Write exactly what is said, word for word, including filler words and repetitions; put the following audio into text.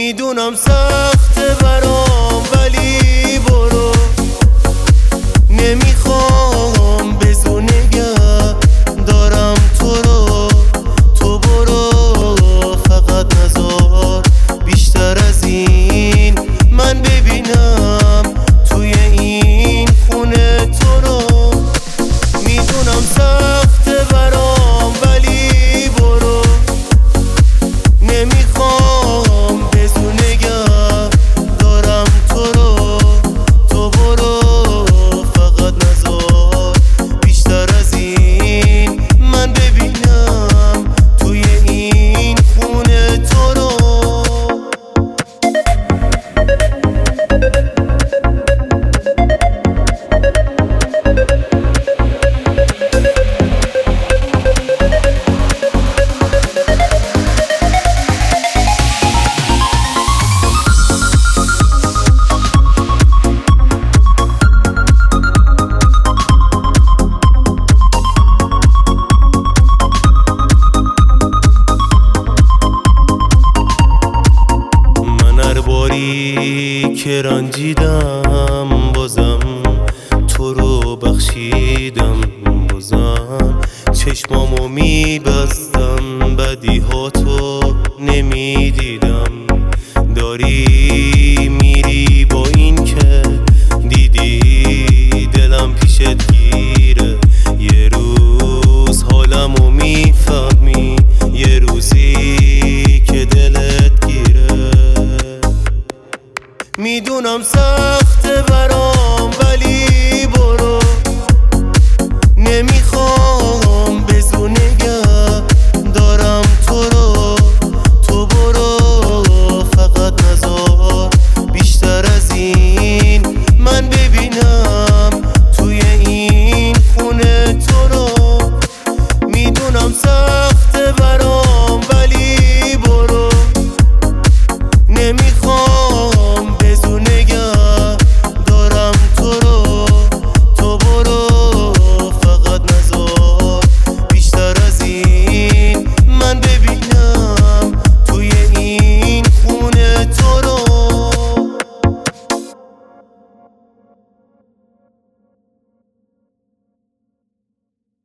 میدونم سخته برام ولی برو، نمیخوام به زور نگه دارم تو رو. تو برو فقط نذار بیشتر از این من ببینم توی این خونه تو رو. میدونم سخته برام ولی برو، نمیخوام به زور نگه دارم تو رو. تو برو فقط نذار بیشتر از این من ببینم توی این خونه تو رو. که رنجیدم بازم تو رو بخشیدم، بازم چشمامو میبستم بدیهاتو نمیدیدم.